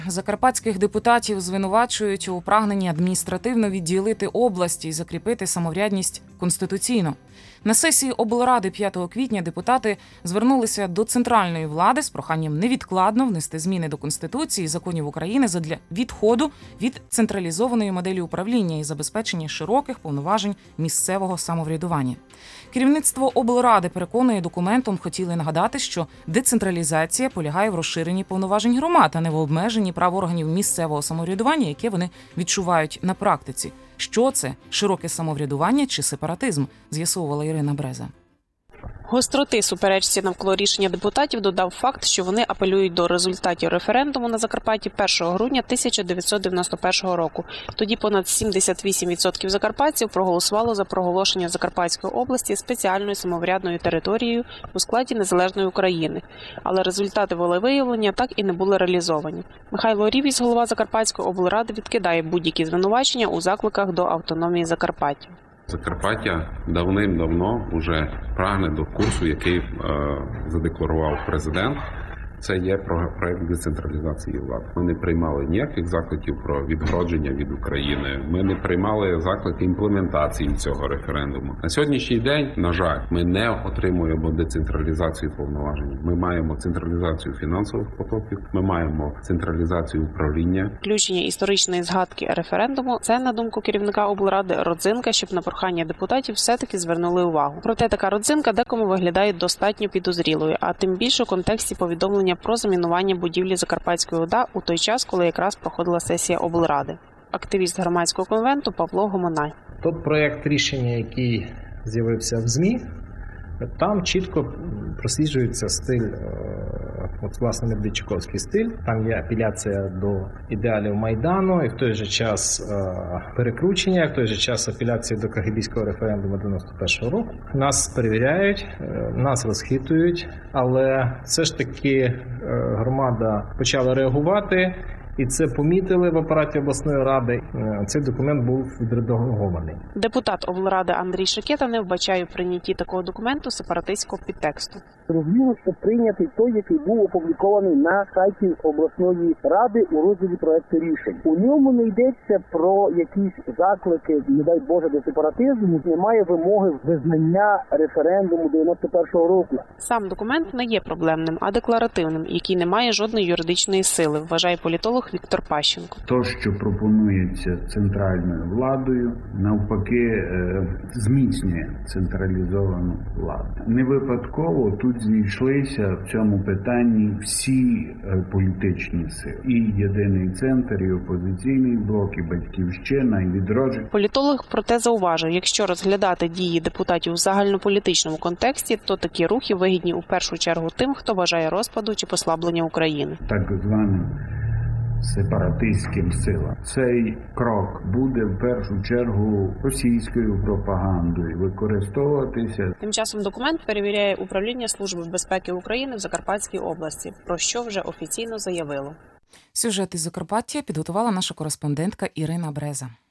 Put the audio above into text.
Закарпатських депутатів звинувачують у прагненні адміністративно відділити області і закріпити самоврядність конституційно. На сесії облради 5 квітня депутати звернулися до центральної влади з проханням невідкладно внести зміни до Конституції і законів України задля відходу від централізованої моделі управління і забезпечення широких повноважень місцевого самоврядування. Керівництво облради переконує, документом хотіли нагадати, що децентралізація полягає в розширенні повноважень громад, а не в обмеженні прав органів місцевого самоврядування, яке вони відчувають на практиці. Що це – широке самоврядування чи сепаратизм, з'ясовувала Ірина Бреза. Гостроти суперечці навколо рішення депутатів додав факт, що вони апелюють до результатів референдуму на Закарпатті 1 грудня 1991 року. Тоді понад 78% закарпатців проголосувало за проголошення Закарпатської області спеціальною самоврядною територією у складі незалежної України. Але результати волевиявлення так і не були реалізовані. Михайло Рівіс, голова Закарпатської облради, відкидає будь-які звинувачення у закликах до автономії Закарпаття. Закарпаття давним-давно вже прагне до курсу, який задекларував президент. Це є проект децентралізації влади. Ми не приймали ніяких закликів про відгородження від України. Ми не приймали заклики імплементації цього референдуму. На сьогоднішній день, на жаль, ми не отримуємо децентралізацію повноважень. Ми маємо централізацію фінансових потоків, ми маємо централізацію управління. Включення історичної згадки референдуму – це, на думку керівника облради, родзинка, щоб на прохання депутатів все-таки звернули увагу. Проте така родзинка декому виглядає достатньо підозрілою, а тим більше у контексті повідомлення про замінування будівлі Закарпатської ОДА у той час, коли якраз проходила сесія облради. Активіст громадського конвенту Павло Гомонай. Тот проєкт рішення, який з'явився в ЗМІ, там чітко просліджується стиль, власне, Медведчуковський стиль. Там є апеляція до ідеалів Майдану, і в той же час перекручення, і в той же час апеляція до кагибійського референдуму 91-го року. Нас перевіряють, нас розхитують, але все ж таки громада почала реагувати, і це помітили в апараті обласної ради. Цей документ був відредагований. Депутат облради Андрій Шикета не вбачає в прийнятті такого документу сепаратистського підтексту. Розуміло, що прийнятий той, який був опублікований на сайті обласної ради у розділі проекту рішень. У ньому не йдеться про якісь заклики, не дай Боже, до сепаратизму, немає вимоги визнання референдуму 91-го року. Сам документ не є проблемним, а декларативним, який не має жодної юридичної сили, вважає політолог Віктор Пащенко. То, що пропонується центральною владою, навпаки, зміцнює централізовану владу. Не випадково тут зійшлися в цьому питанні всі політичні сили. І Єдиний центр, і Опозиційний блок, і Батьківщина, і Відродження. Політолог проте зауважив, якщо розглядати дії депутатів в загальнополітичному контексті, то такі рухи вигідні у першу чергу тим, хто бажає розпаду чи послаблення України. Так званим сепаратистським силам. Цей крок буде в першу чергу російською пропагандою використовуватися. Тим часом документ перевіряє управління Служби безпеки України в Закарпатській області, про що вже офіційно заявило. Сюжет із Закарпаття підготувала наша кореспондентка Ірина Бреза.